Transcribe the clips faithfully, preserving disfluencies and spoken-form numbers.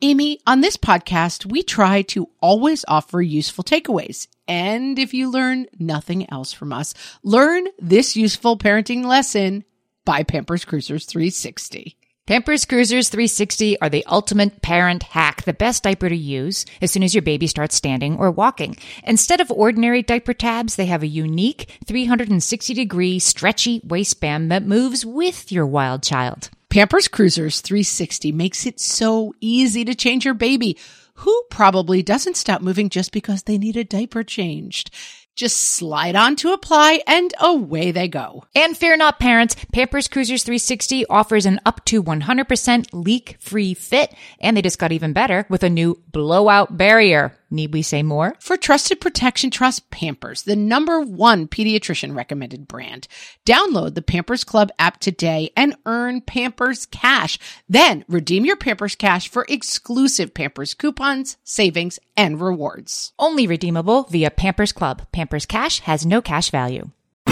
Amy, on this podcast, we try to always offer useful takeaways. And if you learn nothing else from us, learn this useful parenting lesson by Pampers Cruisers three sixty. Pampers Cruisers three sixty are the ultimate parent hack, the best diaper to use as soon as your baby starts standing or walking. Instead of ordinary diaper tabs, they have a unique three hundred sixty degree stretchy waistband that moves with your wild child. Pampers Cruisers three sixty makes it so easy to change your baby, who probably doesn't stop moving just because they need a diaper changed. Just slide on to apply and away they go. And fear not, parents, Pampers Cruisers three sixty offers an up to one hundred percent leak-free fit, and they just got even better with a new blowout barrier. Need we say more? For trusted protection, trust Pampers, the number one pediatrician recommended brand. Download the Pampers Club app today and earn Pampers Cash. Then redeem your Pampers Cash for exclusive Pampers coupons, savings, and rewards. Only redeemable via Pampers Club. Pampers Cash has no cash value.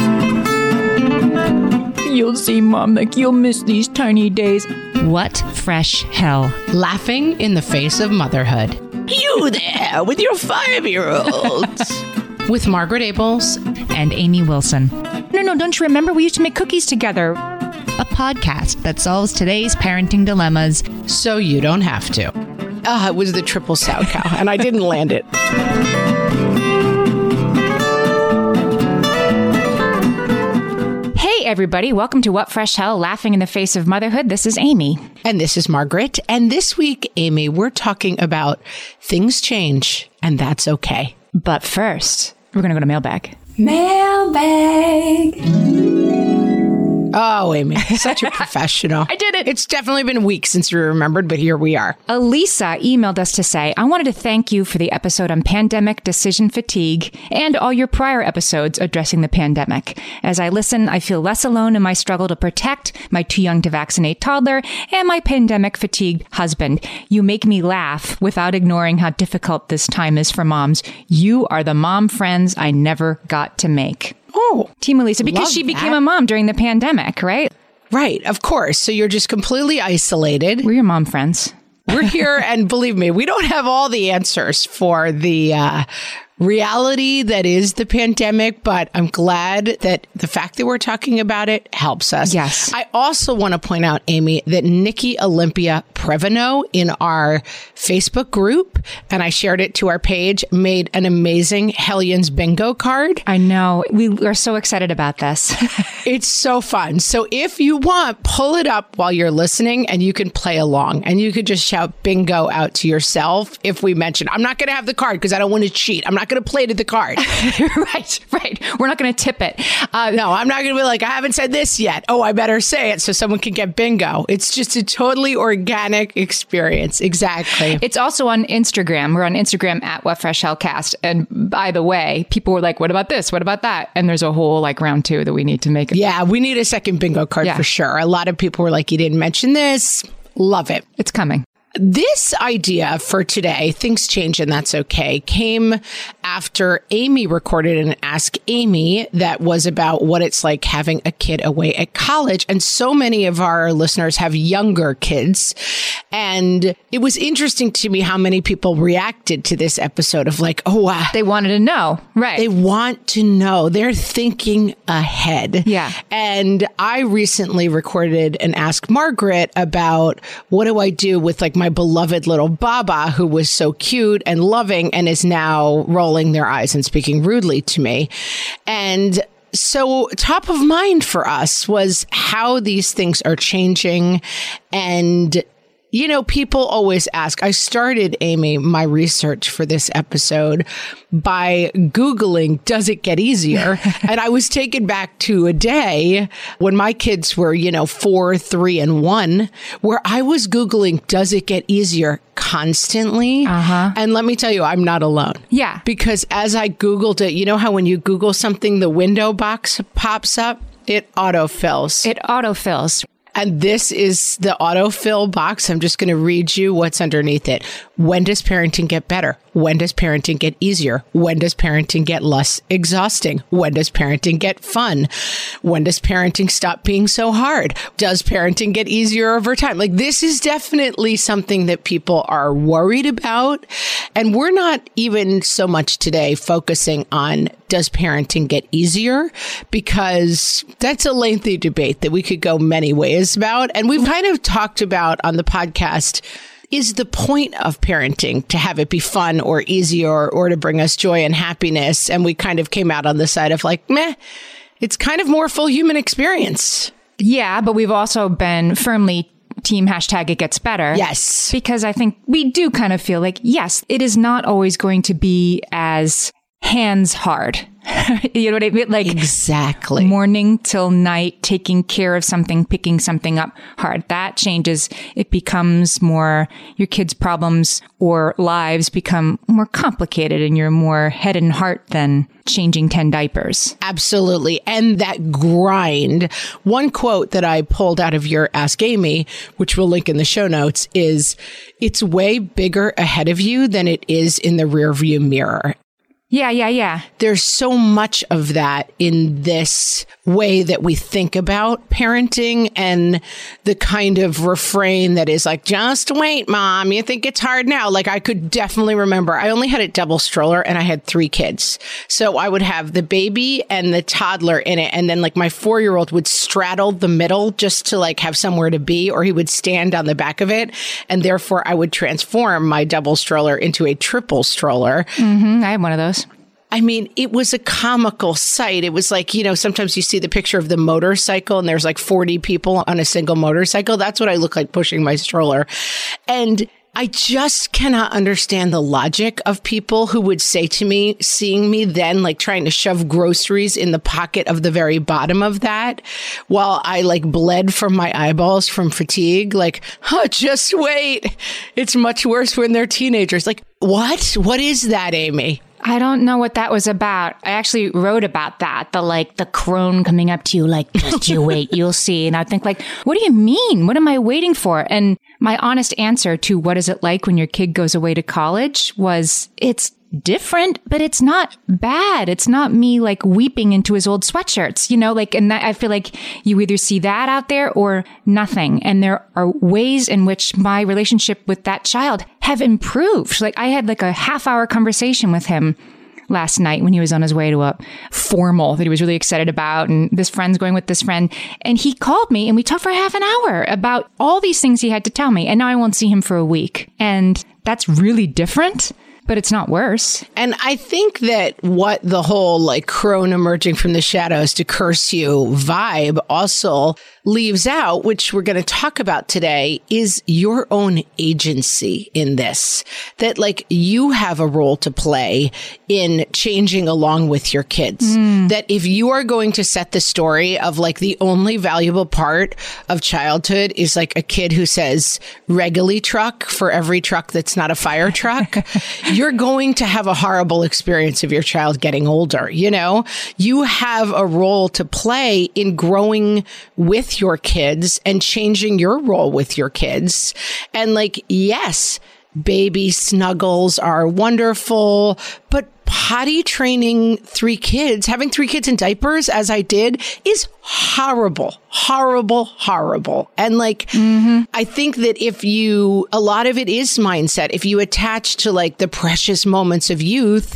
You'll see, Mom, like you'll miss these tiny days. What fresh hell? Laughing in the face of motherhood. You there with your five-year-olds. With Margaret Abels and Amy Wilson. No, no, don't you remember we used to make cookies together? A podcast that solves today's parenting dilemmas so you don't have to. Ah, uh, it was the triple sow cow, and I didn't land it. Hey, everybody. Welcome to What Fresh Hell, Laughing in the Face of Motherhood. This is Amy. And this is Margaret. And this week, Amy, we're talking about things change, and that's okay. But first, we're going to go to mailbag. Mailbag. Oh, Amy, such a professional. I did it. It's definitely been weeks since we remembered, but here we are. Elisa emailed us to say, I wanted to thank you for the episode on pandemic decision fatigue and all your prior episodes addressing the pandemic. As I listen, I feel less alone in my struggle to protect my too young to vaccinate toddler and my pandemic fatigued husband. You make me laugh without ignoring how difficult this time is for moms. You are the mom friends I never got to make. Oh, Team Elisa, because she became that. a mom during the pandemic, right? Right, of course. So you're just completely isolated. We're your mom friends. We're here, and believe me, we don't have all the answers for the uh, reality that is the pandemic, but I'm glad that the fact that we're talking about it helps us. Yes. I also want to point out, Amy, that Nikki Olympia Preveno in our Facebook group, and I shared it to our page, made an amazing Hellions bingo card. I know. We are so excited about this. It's so fun. So if you want, pull it up while you're listening and you can play along and you could just shout bingo out to yourself if we mention. I'm not going to have the card because I don't want to cheat. I'm not going to play to the card. Right, right. We're not going to tip it. Uh, no, I'm not going to be like, I haven't said this yet. Oh, I better say it so someone can get bingo. It's just a totally organic experience. Exactly. It's also on Instagram. We're on Instagram at What Fresh Hellcast. And by the way, people were like, what about this? What about that? And there's a whole like round two that we need to make. Yeah, we need a second bingo card yeah. for sure. A lot of people were like, you didn't mention this. Love it. It's coming. This idea for today, things change and that's okay, came after Amy recorded an Ask Amy that was about what it's like having a kid away at college. And so many of our listeners have younger kids. And it was interesting to me how many people reacted to this episode of like, oh, wow. They wanted to know. Right. They want to know. They're thinking ahead. Yeah. And I recently recorded an Ask Margaret about what do I do with like my beloved little Baba, who was so cute and loving and is now rolling their eyes and speaking rudely to me. And so top of mind for us was how these things are changing. And you know, people always ask, I started, Amy, my research for this episode by Googling, does it get easier? And I was taken back to a day when my kids were, you know, four, three, and one, where I was Googling, does it get easier constantly? Uh-huh. And let me tell you, I'm not alone. Yeah. Because as I Googled it, you know how when you Google something, the window box pops up? It autofills. It autofills. And this is the autofill box. I'm just going to read you what's underneath it. When does parenting get better? When does parenting get easier? When does parenting get less exhausting? When does parenting get fun? When does parenting stop being so hard? Does parenting get easier over time? Like, this is definitely something that people are worried about. And we're not even so much today focusing on does parenting get easier? Because that's a lengthy debate that we could go many ways about. And we've kind of talked about on the podcast, is the point of parenting to have it be fun or easy or, or to bring us joy and happiness? And we kind of came out on the side of like, meh, it's kind of more full human experience. Yeah, but we've also been firmly team hashtag it gets better. Yes. Because I think we do kind of feel like, yes, it is not always going to be as hands hard. You know what I mean? Like exactly morning till night, taking care of something, picking something up hard. That changes. It becomes more, your kids' problems or lives become more complicated and you're more head and heart than changing ten diapers. Absolutely. And that grind. One quote that I pulled out of your Ask Amy, which we'll link in the show notes, is it's way bigger ahead of you than it is in the rearview mirror. Yeah, yeah, yeah. There's so much of that in this way that we think about parenting and the kind of refrain that is like, just wait, mom, you think it's hard now. Like I could definitely remember I only had a double stroller and I had three kids. So I would have the baby and the toddler in it. And then like my four-year-old would straddle the middle just to like have somewhere to be, or he would stand on the back of it. And therefore I would transform my double stroller into a triple stroller. Mm-hmm. I had one of those. I mean, it was a comical sight. It was like, you know, sometimes you see the picture of the motorcycle and there's like forty people on a single motorcycle. That's what I look like pushing my stroller. And I just cannot understand the logic of people who would say to me, seeing me then like trying to shove groceries in the pocket of the very bottom of that while I like bled from my eyeballs from fatigue. Like, oh, just wait. It's much worse when they're teenagers. Like, what? What is that, Amy? I don't know what that was about. I actually wrote about that. The like the crone coming up to you like, just you wait, you'll see. And I think like, what do you mean? What am I waiting for? And my honest answer to what is it like when your kid goes away to college was it's different, but it's not bad. It's not me like weeping into his old sweatshirts, you know, like, and that, I feel like you either see that out there or nothing. And there are ways in which my relationship with that child have improved. Like I had like a half hour conversation with him last night when he was on his way to a formal that he was really excited about. And this friend's going with this friend. And he called me and we talked for half an hour about all these things he had to tell me. And now I won't see him for a week. And that's really different. But it's not worse. And I think that what the whole like crone emerging from the shadows to curse you vibe also leaves out, which we're going to talk about today, is your own agency in this. That like you have a role to play in changing along with your kids. Mm. That if you are going to set the story of like the only valuable part of childhood is like a kid who says regally truck for every truck that's not a fire truck, you're going to have a horrible experience of your child getting older. You know, you have a role to play in growing with your kids and changing your role with your kids. And like, yes, baby snuggles are wonderful, but potty training three kids, having three kids in diapers as I did is horrible, horrible, horrible. And like, mm-hmm. I think that if you, a lot of it is mindset. If you attach to like the precious moments of youth,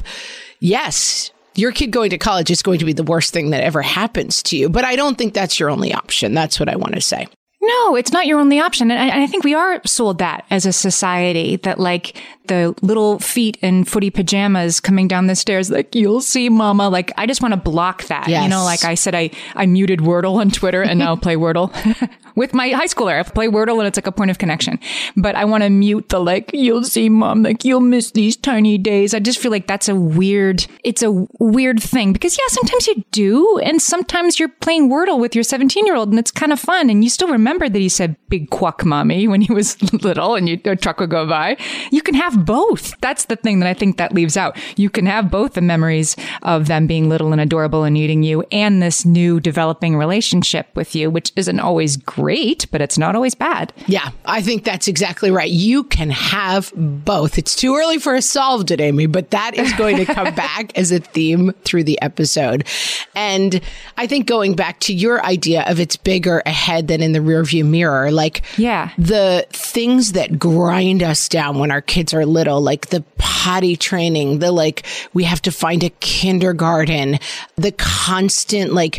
yes, your kid going to college is going to be the worst thing that ever happens to you. But I don't think that's your only option. That's what I want to say. No, it's not your only option. And I, I think we are sold that as a society, that like the little feet in footy pajamas coming down the stairs, like, you'll see mama. Like, I just want to block that. Yes. You know, like I said, I, I muted Wordle on Twitter and now play Wordle with my high schooler. I play Wordle and it's like a point of connection. But I want to mute the like, you'll see mom, like you'll miss these tiny days. I just feel like that's a weird, it's a weird thing because yeah, sometimes you do. And sometimes you're playing Wordle with your seventeen year old and it's kind of fun. And you still remember that he said big quack mommy when he was little and you, a truck would go by. You can have have both. That's the thing that I think that leaves out. You can have both the memories of them being little and adorable and needing you and this new developing relationship with you, which isn't always great, but it's not always bad. Yeah, I think that's exactly right. You can have both. It's too early for a solved it, Amy, but that is going to come back as a theme through the episode. And I think going back to your idea of it's bigger ahead than in the rearview mirror, like yeah. the things that grind us down when our kids are little, like the potty training, the like, we have to find a kindergarten, the constant like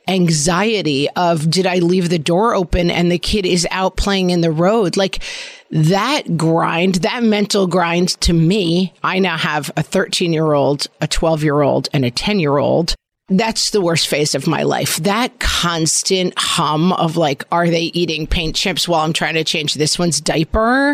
anxiety of, did I leave the door open and the kid is out playing in the road? Like that grind, that mental grind to me, I now have a thirteen year old, a twelve year old and a ten year old. That's the worst phase of my life. That constant hum of like, are they eating paint chips while I'm trying to change this one's diaper?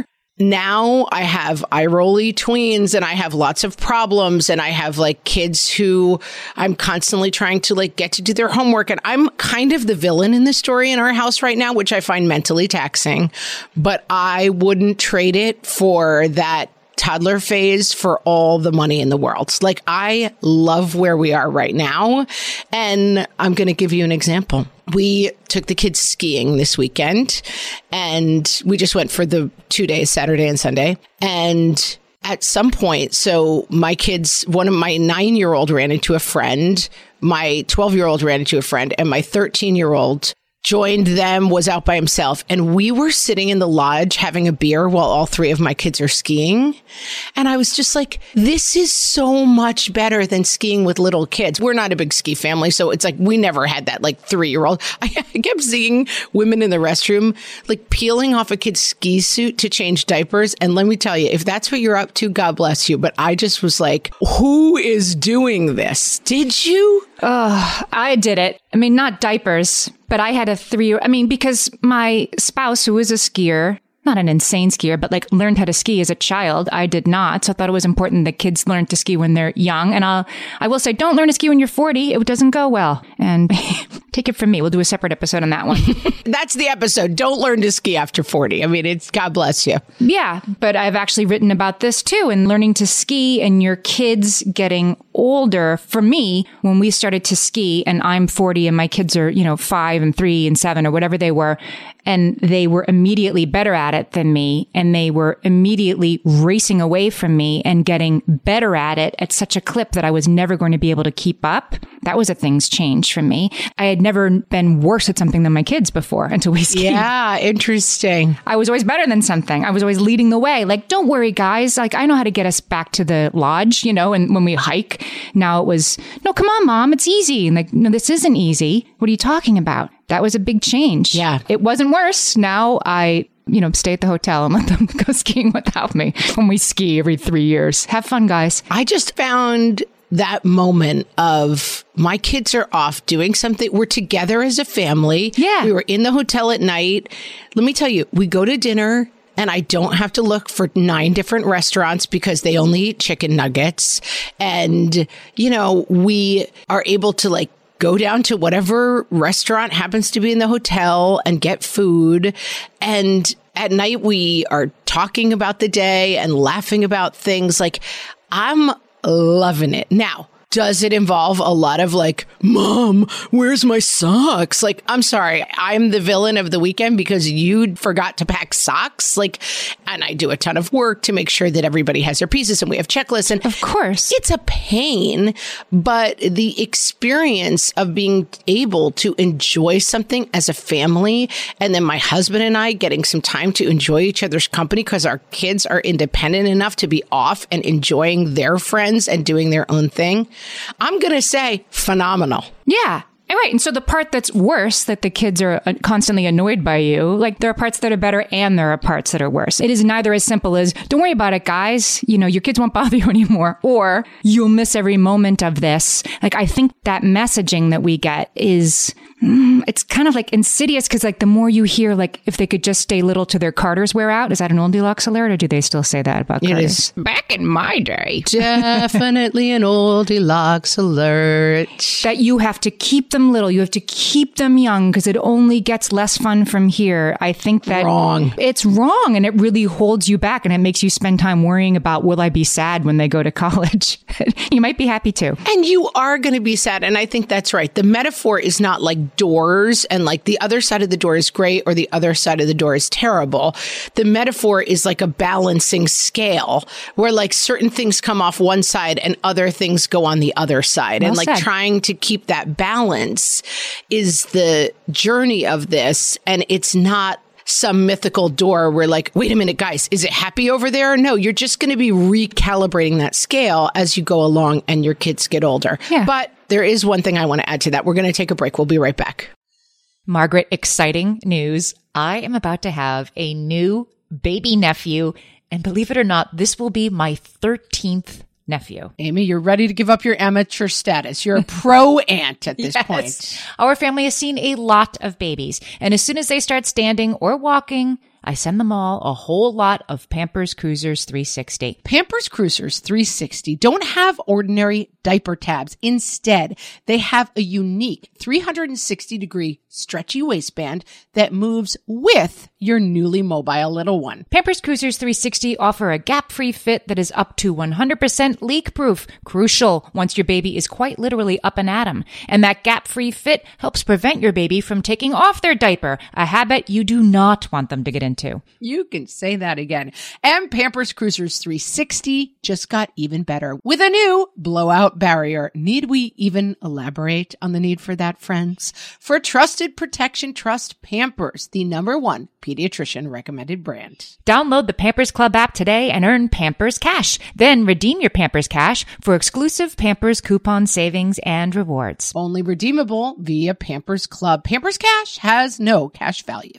Now I have eye-rolly tweens and I have lots of problems and I have like kids who I'm constantly trying to like get to do their homework. And I'm kind of the villain in the story in our house right now, which I find mentally taxing, but I wouldn't trade it for that toddler phase for all the money in the world. Like I love where we are right now. And I'm going to give you an example. We took the kids skiing this weekend and we just went for the two days, Saturday and Sunday. And at some point, so my kids, one of my nine year old ran into a friend, my twelve year old ran into a friend, and my thirteen year old joined them, was out by himself. And we were sitting in the lodge having a beer while all three of my kids are skiing. And I was just like, this is so much better than skiing with little kids. We're not a big ski family. So it's like, we never had that like three year old. I kept seeing women in the restroom, like peeling off a kid's ski suit to change diapers. And let me tell you, if that's what you're up to, God bless you. But I just was like, who is doing this? Did you? Oh, I did it. I mean, not diapers, but I had a three year I mean, because my spouse, who is a skier, not an insane skier, but like learned how to ski as a child. I did not. So I thought it was important that kids learn to ski when they're young. And I'll, I will say, don't learn to ski when you're forty. It doesn't go well. And take it from me. We'll do a separate episode on that one. That's the episode. Don't learn to ski after forty. I mean, it's God bless you. Yeah. But I've actually written about this too. And learning to ski and your kids getting older. For me, when we started to ski and I'm forty and my kids are, you know, five and three and seven or whatever they were, and they were immediately better at it than me. And they were immediately racing away from me and getting better at it at such a clip that I was never going to be able to keep up. That was a thing's change for me. I had never been worse at something than my kids before until we skied. Yeah, interesting. I was always better than something. I was always leading the way. Like, don't worry, guys. Like, I know how to get us back to the lodge, you know, and when we hike. Now it was, no, come on, Mom, it's easy. And like, no, this isn't easy. What are you talking about? That was a big change. Yeah. It wasn't worse. Now I, you know, stay at the hotel and let them go skiing without me when we ski every three years. Have fun, guys. I just found that moment of my kids are off doing something. We're together as a family. Yeah. We were in the hotel at night. Let me tell you, we go to dinner and I don't have to look for nine different restaurants because they only eat chicken nuggets. And, you know, we are able to like go down to whatever restaurant happens to be in the hotel and get food. And at night we are talking about the day and laughing about things. Like, I'm loving it. Now, does it involve a lot of like, Mom, where's my socks? Like, I'm sorry, I'm the villain of the weekend because you forgot to pack socks. Like, and I do a ton of work to make sure that everybody has their pieces and we have checklists. And of course, it's a pain, but the experience of being able to enjoy something as a family, and then my husband and I getting some time to enjoy each other's company because our kids are independent enough to be off and enjoying their friends and doing their own thing. I'm going to say phenomenal. Yeah. Right. And so the part that's worse, that the kids are constantly annoyed by you, like there are parts that are better and there are parts that are worse. It is neither as simple as, don't worry about it, guys. You know, your kids won't bother you anymore, or you'll miss every moment of this. Like, I think that messaging that we get is Mm, it's kind of like insidious because like the more you hear, like if they could just stay little till their Carters wear out, is that an Goldilocks alert or do they still say that about Carters? It is. Back in my day. Definitely an Goldilocks alert. That you have to keep them little. You have to keep them young because it only gets less fun from here. I think that Wrong. It's wrong and it really holds you back and it makes you spend time worrying about will I be sad when they go to college? You might be happy too. And you are going to be sad. And I think that's right. The metaphor is not like doors and like the other side of the door is great or the other side of the door is terrible. The metaphor is like a balancing scale where like certain things come off one side and other things go on the other side. Well and like said. trying to keep that balance is the journey of this. And it's not some mythical door where like, wait a minute, guys, is it happy over there? No, you're just going to be recalibrating that scale as you go along and your kids get older. Yeah. But there is one thing I want to add to that. We're going to take a break. We'll be right back. Margaret, exciting news. I am about to have a new baby nephew. And believe it or not, this will be my thirteenth nephew. Amy, you're ready to give up your amateur status. You're a pro aunt at this Yes. point. Our family has seen a lot of babies. And as soon as they start standing or walking, I send them all a whole lot of Pampers Cruisers three sixty. Pampers Cruisers three sixty don't have ordinary diaper tabs. Instead, they have a unique three sixty degree stretchy waistband that moves with your newly mobile little one. Pampers Cruisers three sixty offer a gap-free fit that is up to one hundred percent leak-proof. Crucial once your baby is quite literally up and at 'em. And that gap-free fit helps prevent your baby from taking off their diaper, a habit you do not want them to get into. You can say that again. And Pampers Cruisers three sixty just got even better with a new blowout barrier. Need we even elaborate on the need for that, friends? For trusted protection, trust Pampers, the number one pediatrician recommended brand. Download the Pampers Club app today and earn Pampers Cash. Then redeem your Pampers Cash for exclusive Pampers coupon savings and rewards. Only redeemable via Pampers Club. Pampers Cash has no cash value.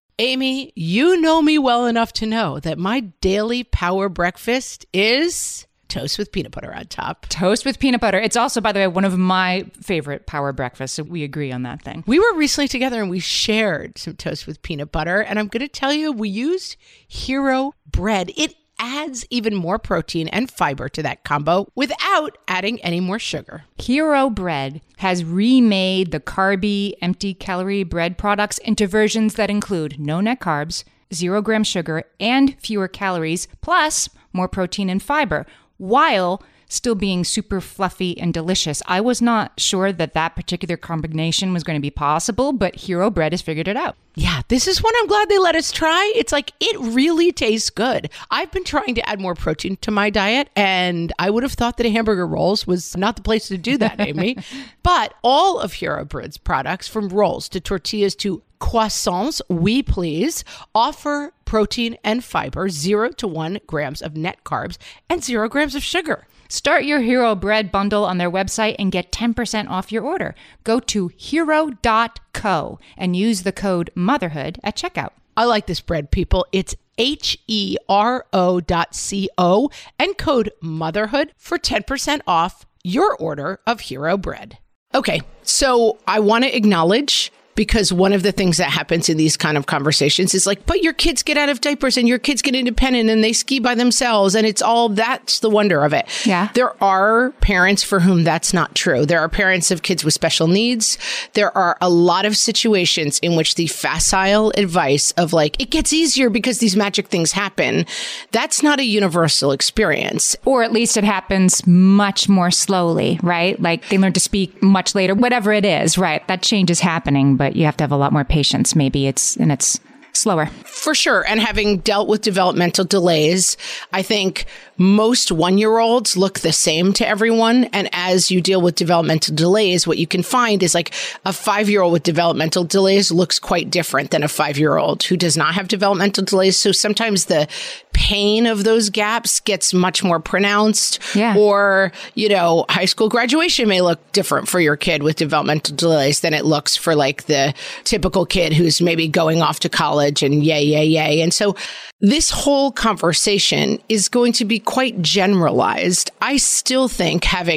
Amy, you know me well enough to know that my daily power breakfast is toast with peanut butter on top. Toast with peanut butter. It's also, by the way, one of my favorite power breakfasts. So we agree on that thing. We were recently together and we shared some toast with peanut butter. And I'm going to tell you, we used Hero bread. It adds even more protein and fiber to that combo without adding any more sugar. Hero Bread has remade the carby, empty calorie bread products into versions that include no net carbs, zero gram sugar, and fewer calories, plus more protein and fiber, while still being super fluffy and delicious. I was not sure that that particular combination was going to be possible, but Hero Bread has figured it out. Yeah, this is one I'm glad they let us try. It's like, it really tastes good. I've been trying to add more protein to my diet, and I would have thought that a hamburger rolls was not the place to do that, Amy. But all of Hero Bread's products, from rolls to tortillas to croissants, we please, offer protein and fiber, zero to one grams of net carbs, and zero grams of sugar. Start your Hero Bread bundle on their website and get ten percent off your order. Go to hero dot co and use the code motherhood at checkout. I like this bread, people. It's H E R O dot C O and code motherhood for ten percent off your order of Hero Bread. Okay, so I want to acknowledge, because one of the things that happens in these kind of conversations is like, but your kids get out of diapers and your kids get independent and they ski by themselves. And it's all, that's the wonder of it. Yeah. There are parents for whom that's not true. There are parents of kids with special needs. There are a lot of situations in which the facile advice of like, it gets easier because these magic things happen. That's not a universal experience. Or at least it happens much more slowly, right? Like they learn to speak much later, whatever it is, right? That change is happening, but you have to have a lot more patience. Maybe it's, and it's slower. For sure. And having dealt with developmental delays, I think most one-year-olds look the same to everyone. And as you deal with developmental delays, what you can find is like a five-year-old with developmental delays looks quite different than a five-year-old who does not have developmental delays. So sometimes the pain of those gaps gets much more pronounced. Yeah. Or, you know, high school graduation may look different for your kid with developmental delays than it looks for like the typical kid who's maybe going off to college and yay, yay, yay. And so this whole conversation is going to be quite generalized. I still think, having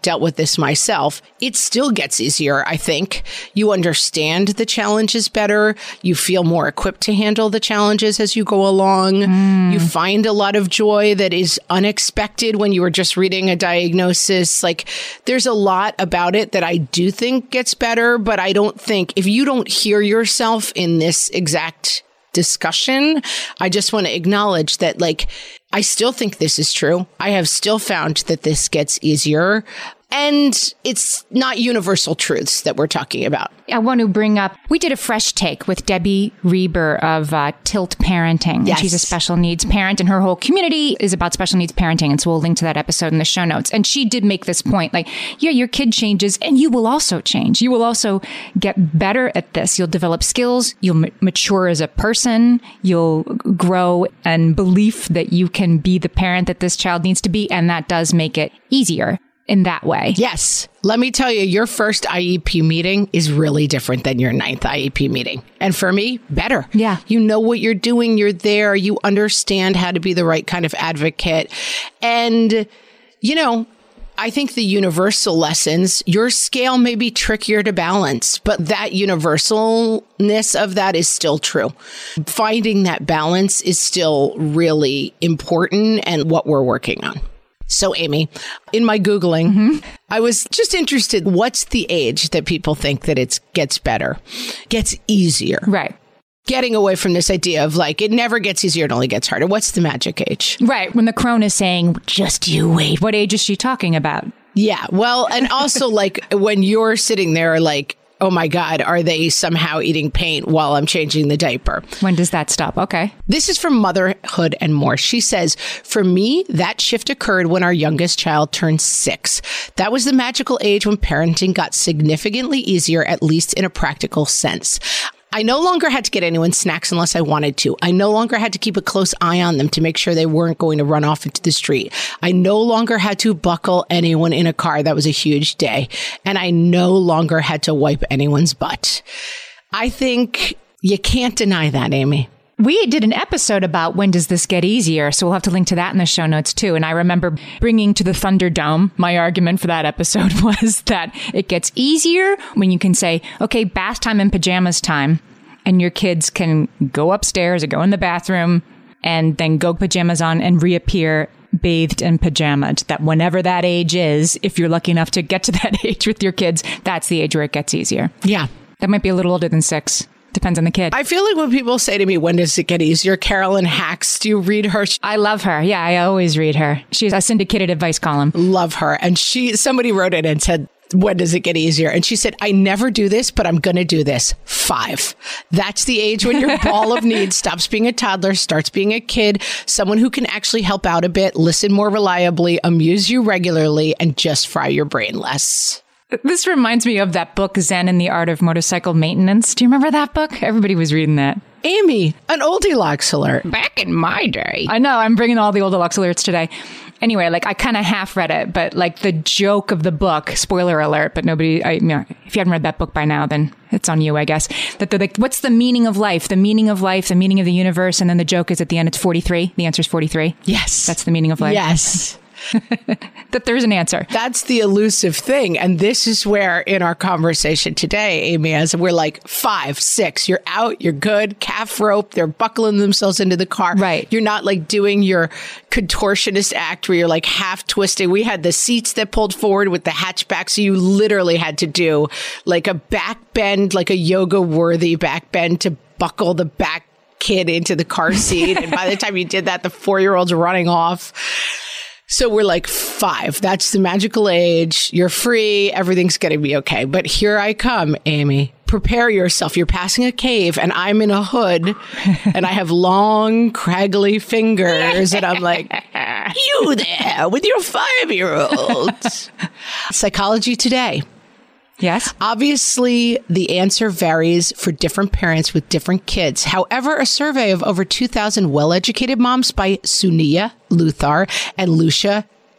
dealt with this myself. It still gets easier, I think. You understand the challenges better. You feel more equipped to handle the challenges as you go along. Mm. You find a lot of joy that is unexpected when you were just reading a diagnosis. Like, there's a lot about it that I do think gets better, but I don't think if you don't hear yourself in this exact discussion, I just want to acknowledge that, like, I still think this is true. I have still found that this gets easier. And it's not universal truths that we're talking about. I want to bring up, we did a fresh take with Debbie Reber of uh, Tilt Parenting. Yes. She's a special needs parent, and her whole community is about special needs parenting. And so we'll link to that episode in the show notes. And she did make this point, like, yeah, your kid changes and you will also change. You will also get better at this. You'll develop skills. You'll m- mature as a person. You'll grow in belief that you can be the parent that this child needs to be. And that does make it easier in that way. Yes. Let me tell you, your first I E P meeting is really different than your ninth I E P meeting. And for me, better. Yeah. You know what you're doing. You're there. You understand how to be the right kind of advocate. And, you know, I think the universal lessons, your scale may be trickier to balance, but that universalness of that is still true. Finding that balance is still really important and what we're working on. So, Amy, in my Googling, mm-hmm. I was just interested, what's the age that people think that it gets better, gets easier? Right. Getting away from this idea of like, it never gets easier, it only gets harder. What's the magic age? Right. When the crone is saying, just you wait. What age is she talking about? Yeah. Well, and also like when you're sitting there like, oh my God, are they somehow eating paint while I'm changing the diaper? When does that stop? Okay. This is from Motherhood and More. She says, for me, that shift occurred when our youngest child turned six. That was the magical age when parenting got significantly easier, at least in a practical sense. I no longer had to get anyone snacks unless I wanted to. I no longer had to keep a close eye on them to make sure they weren't going to run off into the street. I no longer had to buckle anyone in a car. That was a huge day. And I no longer had to wipe anyone's butt. I think you can't deny that, Amy. We did an episode about when does this get easier, so we'll have to link to that in the show notes too. And I remember bringing to the Thunderdome, my argument for that episode was that it gets easier when you can say, okay, bath time and pajamas time, and your kids can go upstairs or go in the bathroom and then go pajamas on and reappear bathed and pajamaed. That whenever that age is, if you're lucky enough to get to that age with your kids, that's the age where it gets easier. Yeah. That might be a little older than six. Depends on the kid. I feel like when people say to me, when does it get easier? Carolyn Hacks, do you read her? I love her. Yeah, I always read her. She's a syndicated advice column. Love her. And she, somebody wrote it and said, when does it get easier? And she said, I never do this, but I'm going to do this. Five. That's the age when your ball of needs stops being a toddler, starts being a kid, someone who can actually help out a bit, listen more reliably, amuse you regularly, and just fry your brain less. This reminds me of that book, Zen and the Art of Motorcycle Maintenance. Do you remember that book? Everybody was reading that. Amy, an old Deluxe alert. Back in my day. I know, I'm bringing all the old Deluxe alerts today. Anyway, like I kind of half read it, but like the joke of the book, spoiler alert, but nobody, I, you know, if you haven't read that book by now, then it's on you, I guess. That they're like, what's the meaning of life? The meaning of life, the meaning of the universe. And then the joke is at the end, it's forty-three. The answer is forty-three. Yes. That's the meaning of life. Yes. That there's an answer. That's the elusive thing. And this is where in our conversation today, Amy, as we're like five, six, you're out, you're good, calf rope, they're buckling themselves into the car. Right. You're not like doing your contortionist act where you're like half twisting. We had the seats that pulled forward with the hatchback. So you literally had to do like a back bend, like a yoga worthy back bend to buckle the back kid into the car seat. And by the time you did that, the four-year-old's running off. So we're like five. That's the magical age. You're free. Everything's going to be okay. But here I come, Amy. Prepare yourself. You're passing a cave and I'm in a hood and I have long, craggly fingers. And I'm like, You there with your five-year-old. Psychology Today. Yes. Obviously, the answer varies for different parents with different kids. However, a survey of over two thousand well-educated moms by Sunia Luthar and Lucia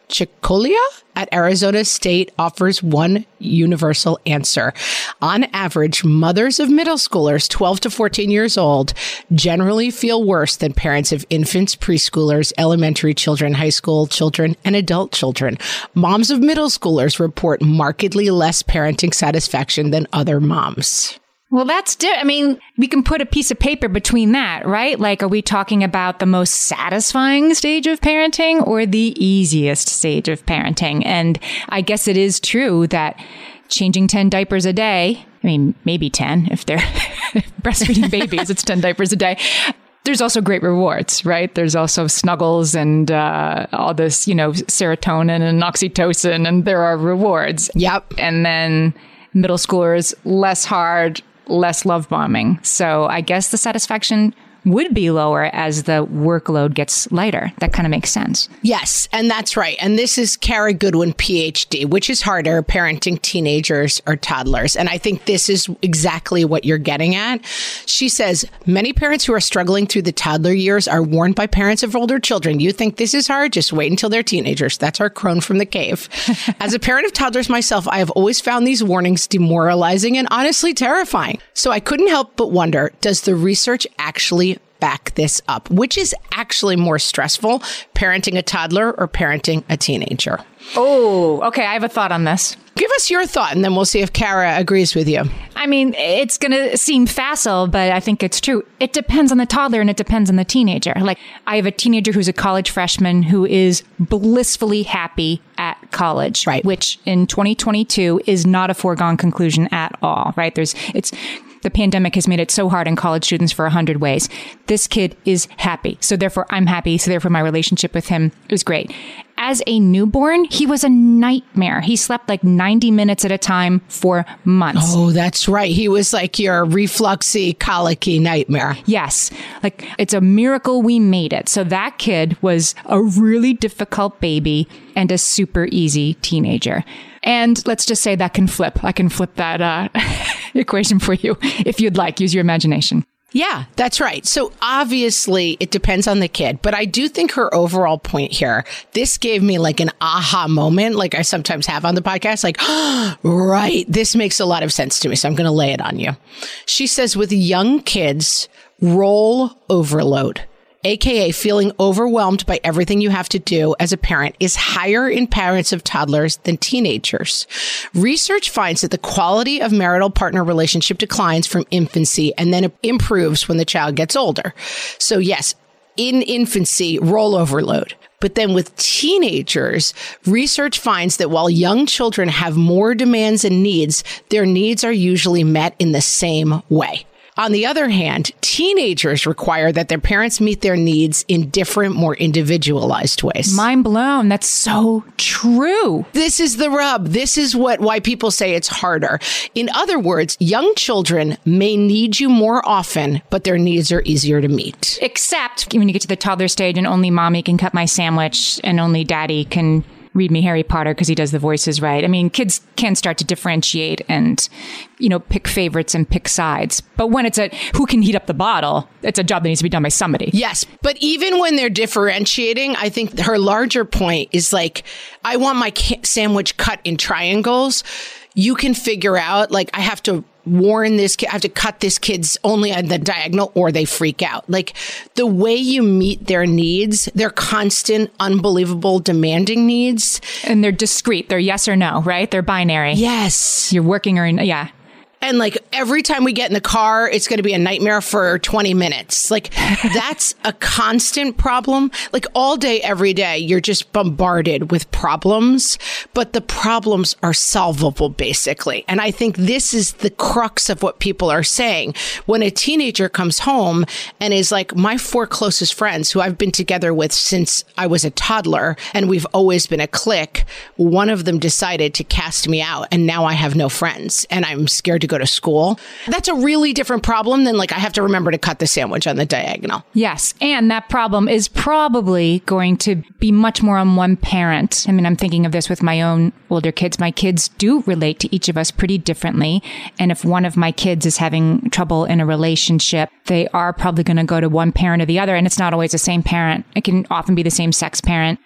Chicolia at Arizona State offers one universal answer. On average, mothers of middle schoolers twelve to fourteen years old generally feel worse than parents of infants, preschoolers, elementary children, high school children, and adult children. Moms of middle schoolers report markedly less parenting satisfaction than other moms. Well, that's, di- I mean, we can put a piece of paper between that, right? Like, are we talking about the most satisfying stage of parenting or the easiest stage of parenting? And I guess it is true that changing ten diapers a day, I mean, maybe ten if they're breastfeeding babies, it's ten diapers a day. There's also great rewards, right? There's also snuggles and uh, all this, you know, serotonin and oxytocin, and there are rewards. Yep. And then middle schoolers, less hard, less love bombing. So I guess the satisfaction would be lower as the workload gets lighter. That kind of makes sense. Yes, and that's right. And this is Kara Goodwin, P H D, which is harder, parenting teenagers or toddlers. And I think this is exactly what you're getting at. She says, many parents who are struggling through the toddler years are warned by parents of older children. You think this is hard? Just wait until they're teenagers. That's our crone from the cave. As a parent of toddlers myself, I have always found these warnings demoralizing and honestly terrifying. So I couldn't help but wonder, does the research actually back this up? Which is actually more stressful, parenting a toddler or parenting a teenager? Oh, okay. I have a thought on this. Give us your thought, and then we'll see if Kara agrees with you. I mean, it's going to seem facile, but I think it's true. It depends on the toddler and it depends on the teenager. Like, I have a teenager who's a college freshman who is blissfully happy at college, right? Which in twenty twenty-two is not a foregone conclusion at all, right? There's, it's, the pandemic has made it so hard on college students for a hundred ways. This kid is happy. So therefore I'm happy. So therefore my relationship with him is great. As a newborn, he was a nightmare. He slept like ninety minutes at a time for months. Oh, that's right. He was like your refluxy, colicky nightmare. Yes. Like, it's a miracle we made it. So that kid was a really difficult baby and a super easy teenager. And let's just say that can flip. I can flip that uh, equation for you if you'd like. Use your imagination. Yeah, that's right. So obviously it depends on the kid, but I do think her overall point here, this gave me like an aha moment, like I sometimes have on the podcast, like, oh, right, this makes a lot of sense to me. So I'm going to lay it on you. She says with young kids, role overload, A K A feeling overwhelmed by everything you have to do as a parent, is higher in parents of toddlers than teenagers. Research finds that the quality of marital partner relationship declines from infancy and then it improves when the child gets older. So yes, in infancy, role overload. But then with teenagers, research finds that while young children have more demands and needs, their needs are usually met in the same way. On the other hand, teenagers require that their parents meet their needs in different, more individualized ways. Mind blown. That's so true. This is the rub. This is what why people say it's harder. In other words, young children may need you more often, but their needs are easier to meet. Except when you get to the toddler stage and only mommy can cut my sandwich and only daddy can read me Harry Potter because he does the voices right. I mean, kids can start to differentiate and, you know, pick favorites and pick sides. But when it's a who can heat up the bottle, it's a job that needs to be done by somebody. Yes. But even when they're differentiating, I think her larger point is like, I want my ca- sandwich cut in triangles. You can figure out, like, I have to warn this kid, I have to cut this kid's only on the diagonal or they freak out. Like, the way you meet their needs, their constant, unbelievable, demanding needs. And they're discrete. They're yes or no, right? They're binary. Yes. You're working or, yeah. And like every time we get in the car, it's going to be a nightmare for twenty minutes. Like that's a constant problem. Like all day, every day, you're just bombarded with problems, but the problems are solvable basically. And I think this is the crux of what people are saying. When a teenager comes home and is like, my four closest friends who I've been together with since I was a toddler and we've always been a clique, one of them decided to cast me out and now I have no friends and I'm scared to go to school. That's a really different problem than like I have to remember to cut the sandwich on the diagonal. Yes. And that problem is probably going to be much more on one parent. I mean, I'm thinking of this with my own older kids. My kids do relate to each of us pretty differently. And if one of my kids is having trouble in a relationship, they are probably going to go to one parent or the other. And it's not always the same parent. It can often be the same sex parent.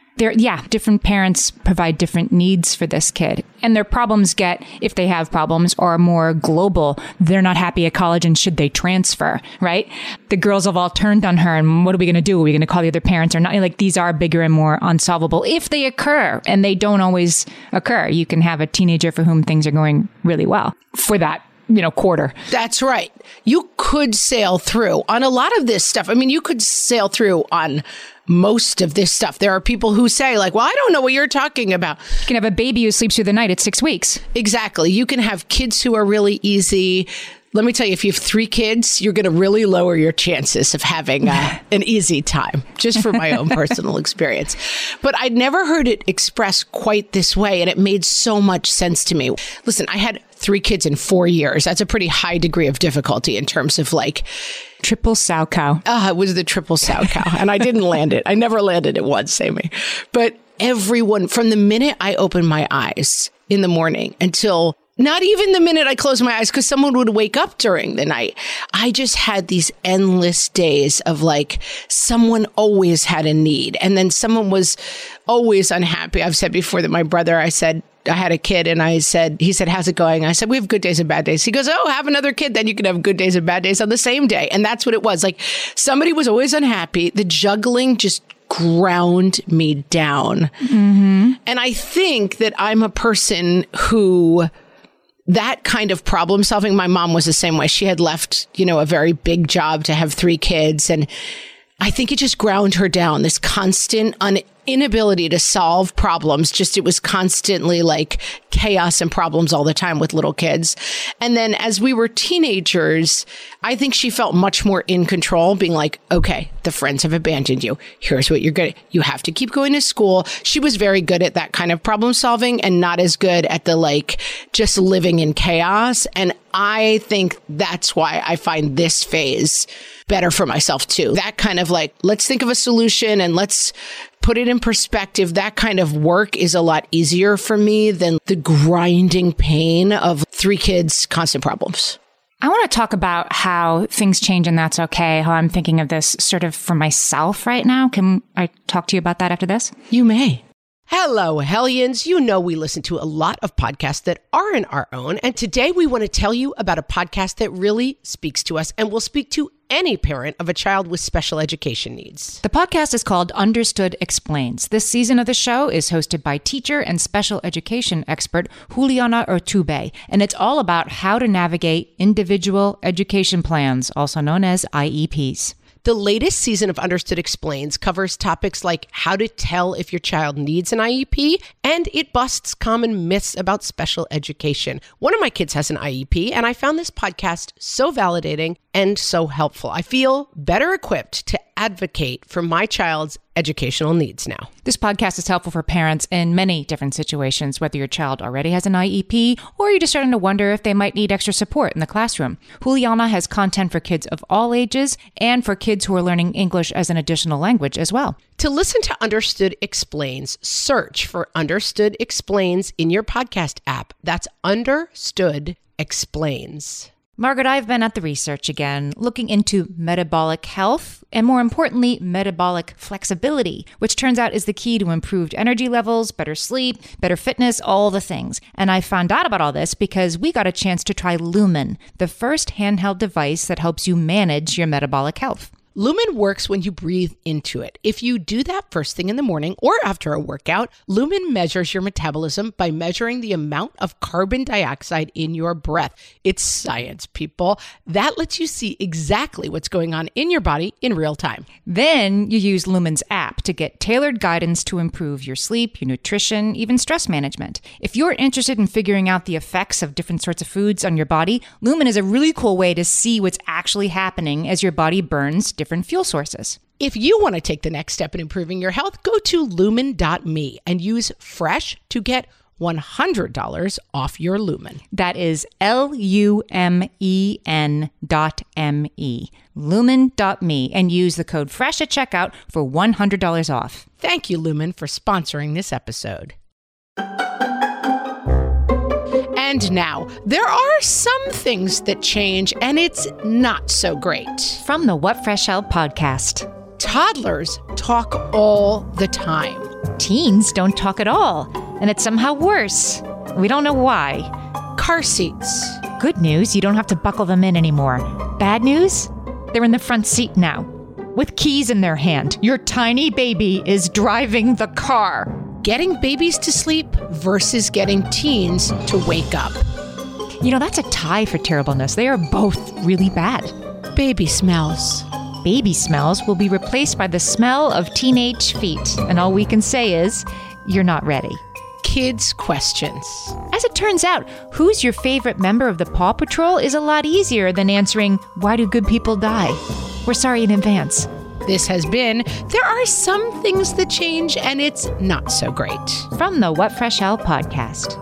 There, yeah, different parents provide different needs for this kid. And their problems get, if they have problems, are more global. They're not happy at college and should they transfer, right? The girls have all turned on her and what are we going to do? Are we going to call the other parents or not? Like these are bigger and more unsolvable if they occur, and they don't always occur. You can have a teenager for whom things are going really well for that, you know, quarter. That's right. You could sail through on a lot of this stuff. I mean, you could sail through on most of this stuff. There are people who say like, well, I don't know what you're talking about. You can have a baby who sleeps through the night at six weeks. Exactly. You can have kids who are really easy. Let me tell you, if you have three kids, you're going to really lower your chances of having uh, an easy time, just for my own personal experience. But I'd never heard it expressed quite this way, and it made so much sense to me. Listen, I had three kids in four years. That's a pretty high degree of difficulty in terms of like... Triple sow cow. Ah, uh, it was the triple sow cow, and I didn't land it. I never landed it once, Amy. But everyone, from the minute I opened my eyes in the morning until... Not even the minute I closed my eyes, because someone would wake up during the night. I just had these endless days of like, someone always had a need. And then someone was always unhappy. I've said before that my brother, I said, I had a kid and I said, he said, how's it going? I said, we have good days and bad days. He goes, oh, have another kid. Then you can have good days and bad days on the same day. And that's what it was. Like somebody was always unhappy. The juggling just ground me down. Mm-hmm. And I think that I'm a person who... That kind of problem solving, my mom was the same way. She had left, you know, a very big job to have three kids. And I think it just ground her down, this constant un- inability to solve problems. Just it was constantly like chaos and problems all the time with little kids. And then as we were teenagers, I think she felt much more in control, being like, okay, the friends have abandoned you. Here's what you're good at. You have to keep going to school. She was very good at that kind of problem solving and not as good at the like just living in chaos. And I think that's why I find this phase better for myself too. That kind of like, let's think of a solution and let's put it in perspective. That kind of work is a lot easier for me than the grinding pain of three kids, constant problems. I want to talk about how things change and that's okay, how I'm thinking of this sort of for myself right now. Can I talk to you about that after this? You may. Hello, Hellions. You know we listen to a lot of podcasts that aren't our own. And today we want to tell you about a podcast that really speaks to us and will speak to any parent of a child with special education needs. The podcast is called Understood Explains. This season of the show is hosted by teacher and special education expert Juliana Urtubey, and it's all about how to navigate individual education plans, also known as I E Ps. The latest season of Understood Explains covers topics like how to tell if your child needs an I E P, and it busts common myths about special education. One of my kids has an I E P, and I found this podcast so validating and so helpful. I feel better equipped to advocate for my child's educational needs now. This podcast is helpful for parents in many different situations, whether your child already has an I E P or you're just starting to wonder if they might need extra support in the classroom. Juliana has content for kids of all ages and for kids who are learning English as an additional language as well. To listen to Understood Explains, search for Understood Explains in your podcast app. That's Understood Explains. Margaret, I've been at the research again, looking into metabolic health and more importantly, metabolic flexibility, which turns out is the key to improved energy levels, better sleep, better fitness, all the things. And I found out about all this because we got a chance to try Lumen, the first handheld device that helps you manage your metabolic health. Lumen works when you breathe into it. If you do that first thing in the morning or after a workout, Lumen measures your metabolism by measuring the amount of carbon dioxide in your breath. It's science, people. That lets you see exactly what's going on in your body in real time. Then you use Lumen's app to get tailored guidance to improve your sleep, your nutrition, even stress management. If you're interested in figuring out the effects of different sorts of foods on your body, Lumen is a really cool way to see what's actually happening as your body burns different fuel sources. If you want to take the next step in improving your health, go to lumen dot me and use FRESH to get one hundred dollars off your Lumen. That is L U M E N dot M E. lumen dot me and use the code FRESH at checkout for one hundred dollars off. Thank you, Lumen, for sponsoring this episode. And now, there are some things that change, and it's not so great. From the What Fresh Held podcast. Toddlers talk all the time. Teens don't talk at all, and it's somehow worse. We don't know why. Car seats. Good news, you don't have to buckle them in anymore. Bad news? They're in the front seat now, with keys in their hand. Your tiny baby is driving the car. Getting babies to sleep versus getting teens to wake up. You know, that's a tie for terribleness. They are both really bad. Baby smells. Baby smells will be replaced by the smell of teenage feet. And all we can say is, you're not ready. Kids' questions. As it turns out, who's your favorite member of the Paw Patrol is a lot easier than answering, why do good people die? We're sorry in advance. This has been There Are Some Things That Change, and It's Not So Great. From the What Fresh Hell podcast.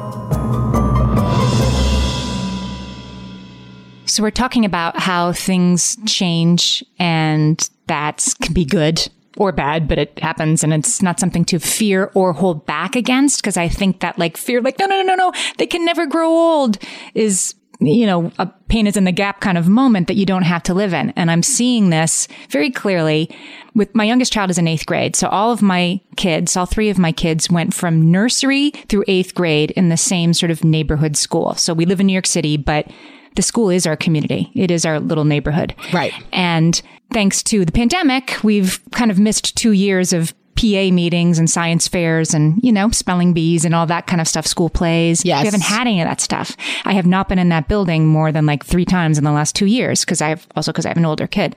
So we're talking about how things change, and that can be good or bad, but it happens, and it's not something to fear or hold back against, because I think that like fear, like, no, no, no, no, no, they can never grow old is, you know, a pain is in the gap kind of moment that you don't have to live in. And I'm seeing this very clearly with my youngest child is in eighth grade. So all of my kids, all three of my kids went from nursery through eighth grade in the same sort of neighborhood school. So we live in New York City, but the school is our community. It is our little neighborhood. Right. And thanks to the pandemic, we've kind of missed two years of P A meetings and science fairs and, you know, spelling bees and all that kind of stuff, school plays. Yes. We haven't had any of that stuff. I have not been in that building more than like three times in the last two years because I have also because I have an older kid.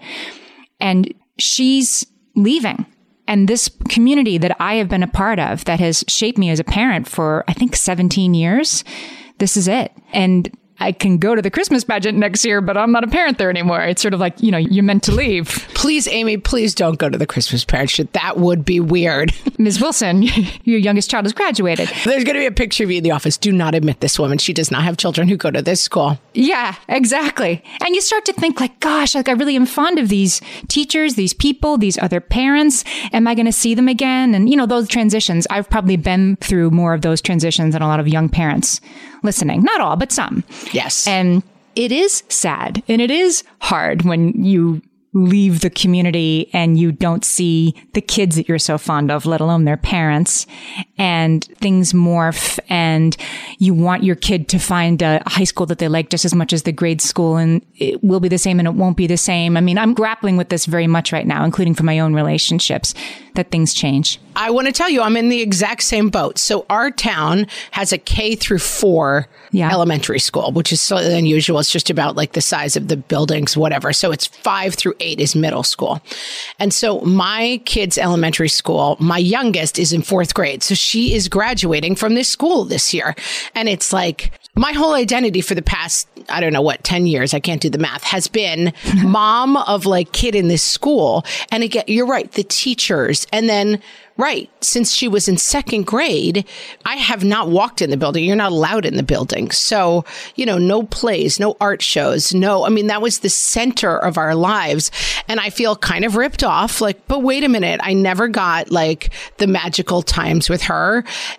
And she's leaving. And this community that I have been a part of that has shaped me as a parent for, I think, seventeen years, this is it. And I can go to the Christmas pageant next year, but I'm not a parent there anymore. It's sort of like, you know, you're meant to leave. Please, Amy, please don't go to the Christmas pageant. That would be weird. Miz Wilson, your youngest child has graduated. There's going to be a picture of you in the office. Do not admit this woman. She does not have children who go to this school. Yeah, exactly. And you start to think like, gosh, like I really am fond of these teachers, these people, these other parents. Am I going to see them again? And, you know, those transitions, I've probably been through more of those transitions than a lot of young parents listening. Not all, but some. Yes. And it is sad and it is hard when you leave the community and you don't see the kids that you're so fond of, let alone their parents, and things morph and you want your kid to find a high school that they like just as much as the grade school, and it will be the same and it won't be the same. I mean, I'm grappling with this very much right now, including for my own relationships, that things change. I want to tell you, I'm in the exact same boat. So our town has a K through four yeah. elementary school, which is slightly unusual. It's just about like the size of the buildings, whatever. So it's five through eight is middle school. And so my kid's elementary school, my youngest is in fourth grade. So she is graduating from this school this year. And it's like my whole identity for the past, I don't know what, ten years, I can't do the math, has been mom of like kid in this school. And again, you're right, the teachers. And then, right, since she was in second grade, I have not walked in the building. You're not allowed in the building. So, you know, no plays, no art shows, no, I mean, that was the center of our lives. And I feel kind of ripped off, like, but wait a minute, I never got like the magical times with her.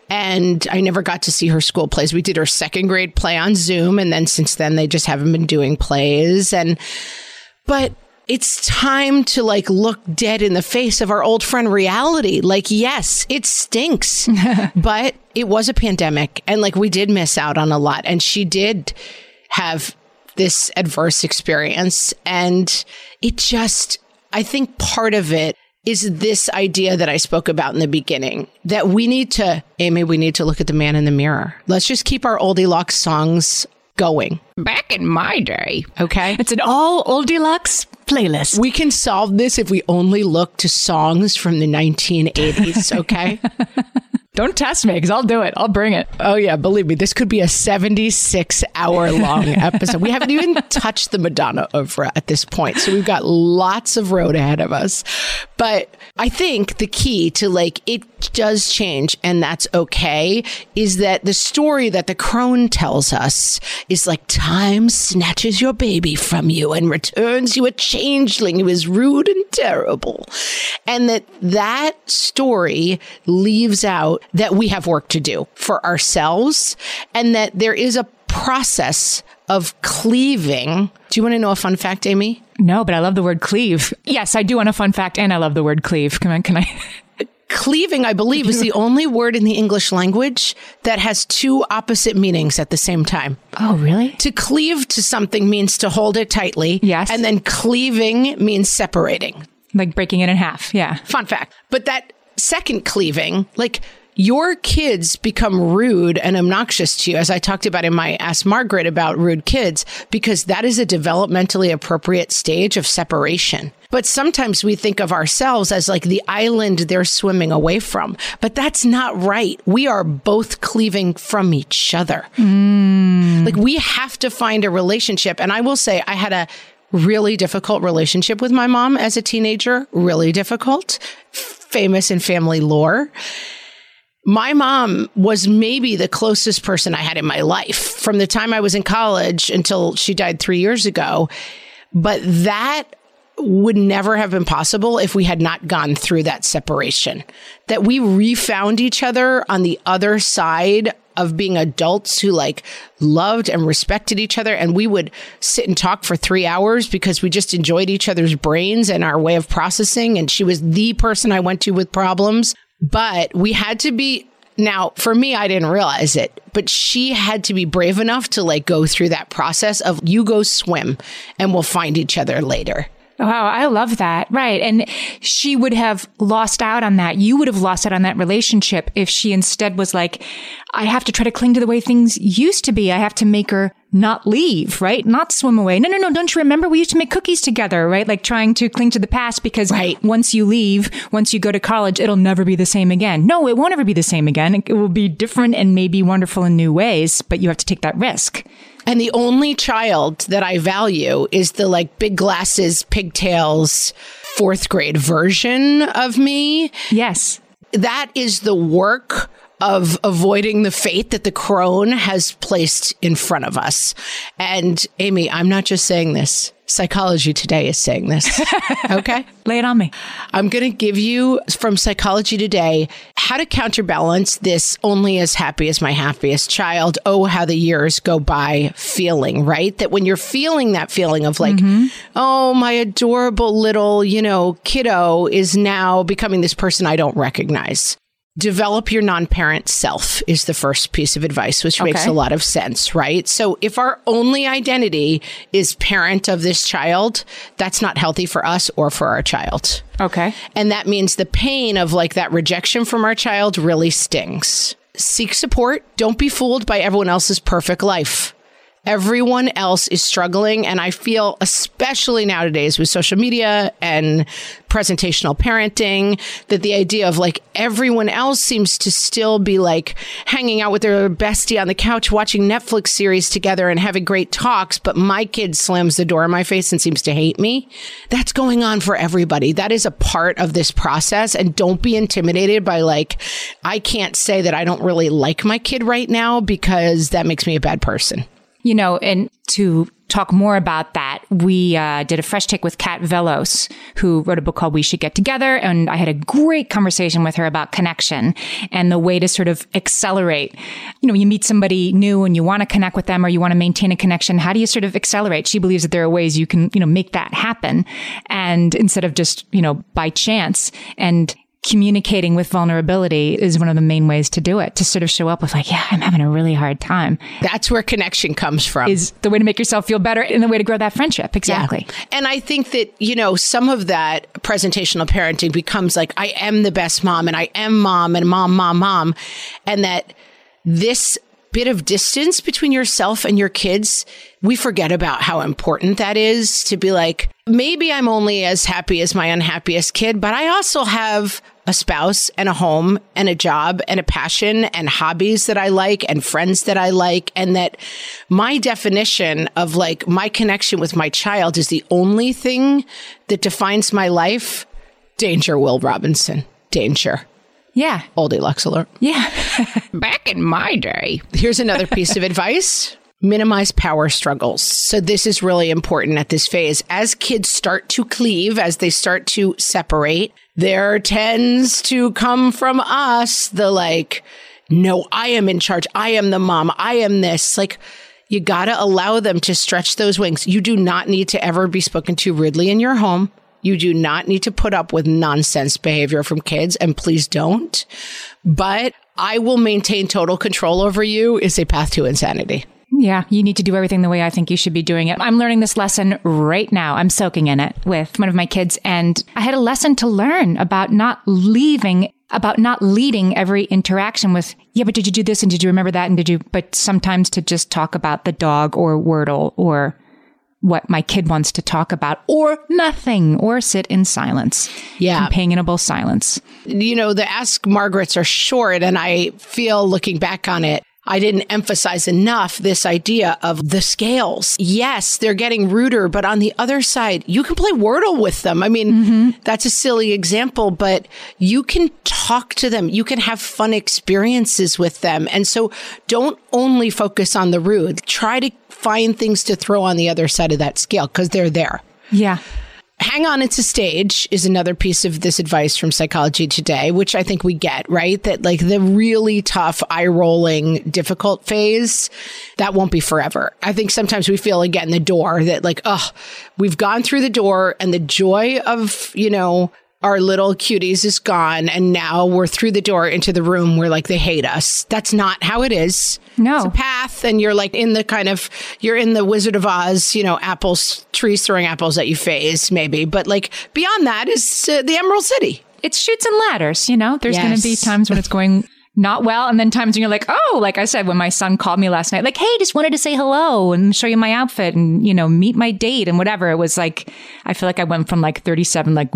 And I never got to see her school plays. We did her second grade play on Zoom. And then since then, they just haven't been doing plays. And, but it's time to like look dead in the face of our old friend reality. Like, yes, it stinks, but it was a pandemic and like we did miss out on a lot. And she did have this adverse experience. And it just, I think part of it is this idea that I spoke about in the beginning, that we need to, Amy, we need to look at the man in the mirror. Let's just keep our Oldie Locks songs going. Back in my day. Okay. It's an all old deluxe playlist. We can solve this if we only look to songs from the nineteen eighties. Okay. Don't test me because I'll do it. I'll bring it. Oh, yeah. Believe me, this could be a seventy-six hour long episode. We haven't even touched the Madonna oeuvre at this point. So we've got lots of road ahead of us. But I think the key to like, it does change and that's okay, is that the story that the crone tells us is like time snatches your baby from you and returns you a changeling who is rude and terrible. And that that story leaves out that we have work to do for ourselves and that there is a process of cleaving. Do you want to know a fun fact, Amy? No, but I love the word cleave. Yes, I do want a fun fact, and I love the word cleave. Come on, can I? Cleaving, I believe, is the only word in the English language that has two opposite meanings at the same time. Oh, really? To cleave to something means to hold it tightly. Yes. And then cleaving means separating. Like breaking it in half. Yeah. Fun fact. But that second cleaving, like your kids become rude and obnoxious to you, as I talked about in my Ask Margaret about rude kids, because that is a developmentally appropriate stage of separation. But sometimes we think of ourselves as like the island they're swimming away from. But that's not right. We are both cleaving from each other. Mm. Like we have to find a relationship. And I will say I had a really difficult relationship with my mom as a teenager, really difficult, famous in family lore. My mom was maybe the closest person I had in my life from the time I was in college until she died three years ago. But that would never have been possible if we had not gone through that separation, that we refound each other on the other side of being adults who like loved and respected each other. And we would sit and talk for three hours because we just enjoyed each other's brains and our way of processing. And she was the person I went to with problems. But we had to be, now for me, I didn't realize it, but she had to be brave enough to like go through that process of you go swim and we'll find each other later. Wow, I love that. Right. And she would have lost out on that. You would have lost out on that relationship if she instead was like, I have to try to cling to the way things used to be. I have to make her not leave, right? Not swim away. No, no, no. Don't you remember we used to make cookies together, right? Like trying to cling to the past because right. once you leave, once you go to college, it'll never be the same again. No, it won't ever be the same again. It will be different and maybe wonderful in new ways, but you have to take that risk. And the only child that I value is the like big glasses, pigtails, fourth grade version of me. Yes. That is the work of avoiding the fate that the crone has placed in front of us. And Amy, I'm not just saying this. Psychology Today is saying this. Okay? Lay it on me. I'm going to give you from Psychology Today how to counterbalance this only as happy as my happiest child. Oh, how the years go by feeling, right? That when you're feeling that feeling of like, mm-hmm. oh, my adorable little, you know, kiddo is now becoming this person I don't recognize. Develop your non-parent self is the first piece of advice, which okay. makes a lot of sense, right? So if our only identity is parent of this child, that's not healthy for us or for our child. Okay. And that means the pain of like that rejection from our child really stings. Seek support. Don't be fooled by everyone else's perfect life. Everyone else is struggling. And I feel, especially nowadays with social media and presentational parenting, that the idea of like everyone else seems to still be like hanging out with their bestie on the couch, watching Netflix series together and having great talks. But my kid slams the door in my face and seems to hate me. That's going on for everybody. That is a part of this process. And don't be intimidated by like, I can't say that I don't really like my kid right now because that makes me a bad person. You know, and to talk more about that, we uh, did a Fresh Take with Kat Velos, who wrote a book called We Should Get Together. And I had a great conversation with her about connection and the way to sort of accelerate. You know, you meet somebody new and you want to connect with them or you want to maintain a connection. How do you sort of accelerate? She believes that there are ways you can, you know, make that happen. And instead of just, you know, by chance. And communicating with vulnerability is one of the main ways to do it, to sort of show up with like, yeah, I'm having a really hard time. That's where connection comes from. Is the way to make yourself feel better and the way to grow that friendship. Exactly. Yeah. And I think that, you know, some of that presentational parenting becomes like, I am the best mom and I am mom and mom, mom, mom. And that this bit of distance between yourself and your kids, we forget about how important that is to be like, maybe I'm only as happy as my unhappiest kid, but I also have a spouse and a home and a job and a passion and hobbies that I like and friends that I like. And that my definition of like my connection with my child is the only thing that defines my life. Danger, Will Robinson. Danger. Yeah. Oldie Lux alert. Yeah. Back in my day. Here's another piece of advice. Minimize power struggles. So this is really important at this phase. As kids start to cleave, as they start to separate, there tends to come from us the like, no, I am in charge. I am the mom. I am this. Like, You got to allow them to stretch those wings. You do not need to ever be spoken to rudely in your home. You do not need to put up with nonsense behavior from kids, and please don't. But I will maintain total control over you is a path to insanity. Yeah, you need to do everything the way I think you should be doing it. I'm learning this lesson right now. I'm soaking in it with one of my kids, and I had a lesson to learn about not leaving, about not leading every interaction with, yeah, but did you do this? And did you remember that? And did you, but sometimes to just talk about the dog or Wordle or what my kid wants to talk about, or nothing, or sit in silence. Yeah. Companionable silence. You know, the Ask Margarets are short, and I feel looking back on it, I didn't emphasize enough this idea of the scales. Yes, they're getting ruder, but on the other side, you can play Wordle with them. I mean, mm-hmm. that's a silly example, but you can talk to them. You can have fun experiences with them. And so don't only focus on the rude. Try to find things to throw on the other side of that scale because they're there. Yeah. Hang on, it's a stage is another piece of this advice from Psychology Today, which I think we get, right? That like the really tough, eye-rolling, difficult phase, that won't be forever. I think sometimes we feel again the door that like, oh, we've gone through the door and the joy of, you know, our little cuties is gone. And now we're through the door into the room where like they hate us. That's not how it is. No. It's a path. And you're like in the kind of, you're in the Wizard of Oz, you know, apples, trees throwing apples at you phase, maybe. But like beyond that is uh, the Emerald City. It's chutes and ladders, you know? There's Yes. going to be times when it's going not well. And then times when you're like, oh, like I said, when my son called me last night, like, hey, just wanted to say hello and show you my outfit and, you know, meet my date and whatever. It was like, I feel like I went from like thirty-seven, like,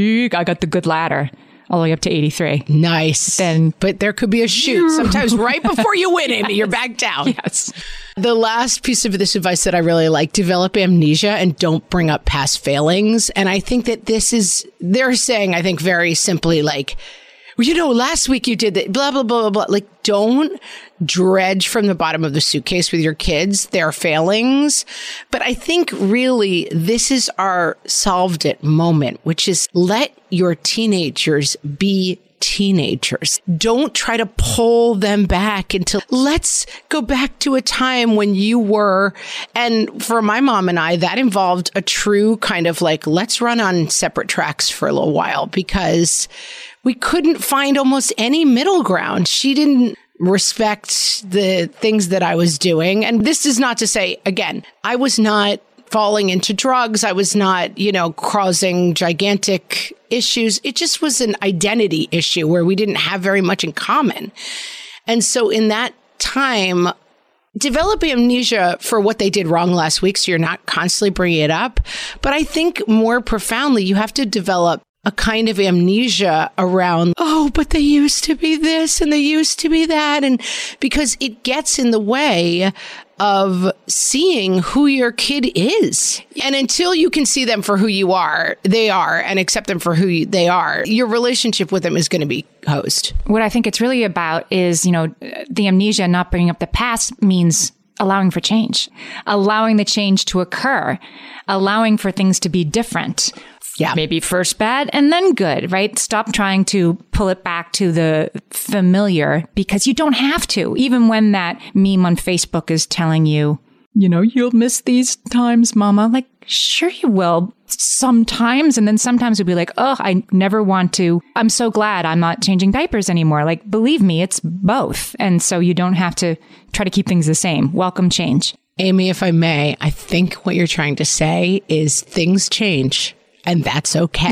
I got the good ladder all the way up to eighty-three. Nice. Then, but there could be a shoot sometimes right before you win, Amy, you're back down. Yes. The last piece of this advice that I really like, develop amnesia and don't bring up past failings. And I think that this is, they're saying, I think very simply like, well, you know, last week you did that, blah, blah, blah, blah, blah. Like, don't dredge from the bottom of the suitcase with your kids their failings. But I think really this is our solved it moment, which is let your teenagers be teenagers. Don't try to pull them back into, let's go back to a time when you were, and for my mom and I, that involved a true kind of like, let's run on separate tracks for a little while because we couldn't find almost any middle ground. She didn't respect the things that I was doing. And this is not to say, again, I was not falling into drugs. I was not, you know, causing gigantic issues. It just was an identity issue where we didn't have very much in common. And so in that time, develop amnesia for what they did wrong last week so you're not constantly bringing it up. But I think more profoundly, you have to develop a kind of amnesia around, oh, but they used to be this and they used to be that. And because it gets in the way of seeing who your kid is. And until you can see them for who you are, they are, and accept them for who you, they are, your relationship with them is going to be hosed. What I think it's really about is, you know, the amnesia, not bringing up the past means allowing for change, allowing the change to occur, allowing for things to be different. Yeah. Maybe first bad and then good, right? Stop trying to pull it back to the familiar because you don't have to. Even when that meme on Facebook is telling you, you know, you'll miss these times, mama. Like, sure you will sometimes. And then sometimes it'll be like, oh, I never want to. I'm so glad I'm not changing diapers anymore. Like, believe me, it's both. And so you don't have to try to keep things the same. Welcome change. Amy, if I may, I think what you're trying to say is things change. And that's okay.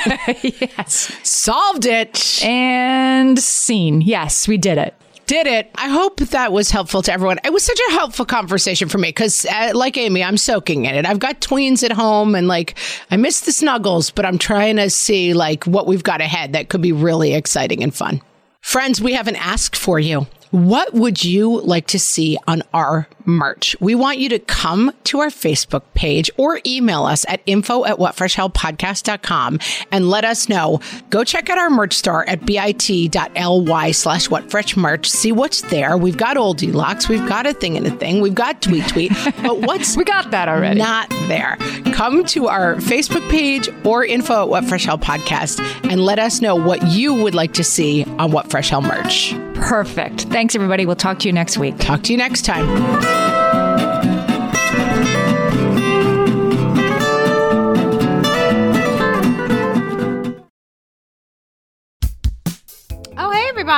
Yes. Solved it. And scene. Yes, we did it. Did it. I hope that was helpful to everyone. It was such a helpful conversation for me because, uh, like Amy, I'm soaking in it. I've got tweens at home and, like, I miss the snuggles, but I'm trying to see, like, what we've got ahead that could be really exciting and fun. Friends, we have an ask for you. What would you like to see on our merch? We want you to come to our Facebook page or email us at info at whatfreshhellpodcast dot com and let us know. Go check out our merch store at bit.ly slash whatfreshmerch. See what's there. We've got oldie locks. We've got a thing and a thing. We've got tweet tweet. But what's we got that already? Not there. Come to our Facebook page or info at What Fresh Hell Podcast and let us know what you would like to see on What Fresh Hell merch. Perfect. Thanks, everybody. We'll talk to you next week. Talk to you next time.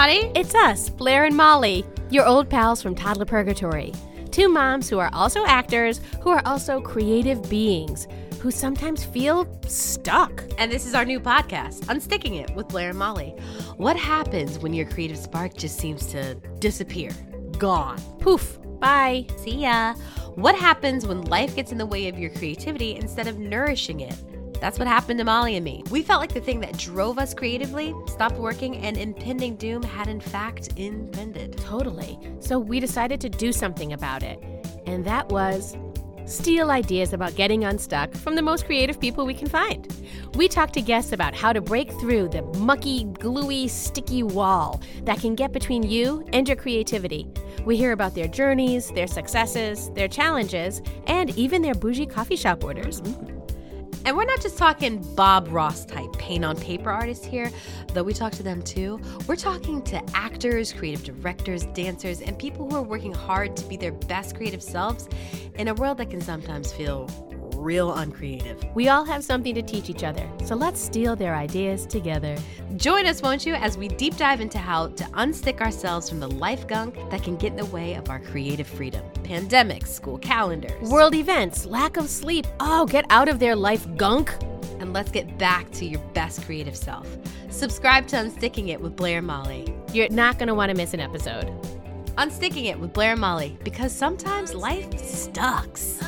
everybody. It's us, Blair and Molly, your old pals from Toddler Purgatory. Two moms who are also actors, who are also creative beings, who sometimes feel stuck. And this is our new podcast, Unsticking It with Blair and Molly. What happens when your creative spark just seems to disappear? Gone. Poof. Bye. See ya. What happens when life gets in the way of your creativity instead of nourishing it? That's what happened to Molly and me. We felt like the thing that drove us creatively stopped working and impending doom had in fact impended. Totally. So we decided to do something about it. And that was steal ideas about getting unstuck from the most creative people we can find. We talked to guests about how to break through the mucky, gluey, sticky wall that can get between you and your creativity. We hear about their journeys, their successes, their challenges, and even their bougie coffee shop orders. And we're not just talking Bob Ross type paint on paper artists here, though we talk to them too. We're talking to actors, creative directors, dancers, and people who are working hard to be their best creative selves in a world that can sometimes feel real uncreative. We all have something to teach each other, so let's steal their ideas together. Join us, won't you, as we deep dive into how to unstick ourselves from the life gunk that can get in the way of our creative freedom. Pandemics, school calendars, world events, lack of sleep. Oh, get out of their life gunk. And let's get back to your best creative self. Subscribe to Unsticking It with Blair and Molly. You're not going to want to miss an episode. Unsticking It with Blair and Molly, because sometimes life sucks.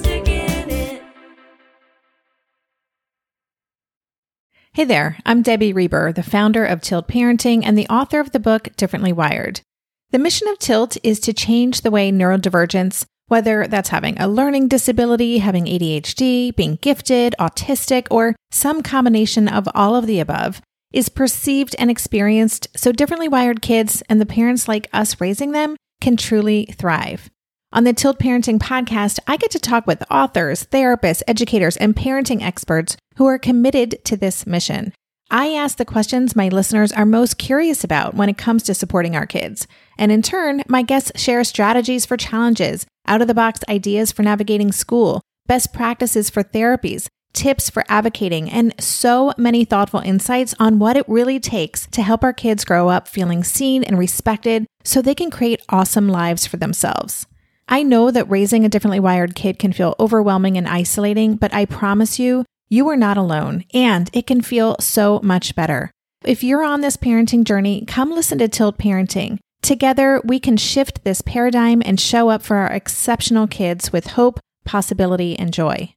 Hey there, I'm Debbie Reber, the founder of Tilt Parenting and the author of the book Differently Wired. The mission of Tilt is to change the way neurodivergence, whether that's having a learning disability, having A D H D, being gifted, autistic, or some combination of all of the above, is perceived and experienced so differently wired kids and the parents like us raising them can truly thrive. On the Tilt Parenting podcast, I get to talk with authors, therapists, educators, and parenting experts who are committed to this mission. I ask the questions my listeners are most curious about when it comes to supporting our kids. And in turn, my guests share strategies for challenges, out-of-the-box ideas for navigating school, best practices for therapies, tips for advocating, and so many thoughtful insights on what it really takes to help our kids grow up feeling seen and respected so they can create awesome lives for themselves. I know that raising a differently wired kid can feel overwhelming and isolating, but I promise you, you are not alone, and it can feel so much better. If you're on this parenting journey, come listen to Tilt Parenting. Together, we can shift this paradigm and show up for our exceptional kids with hope, possibility, and joy.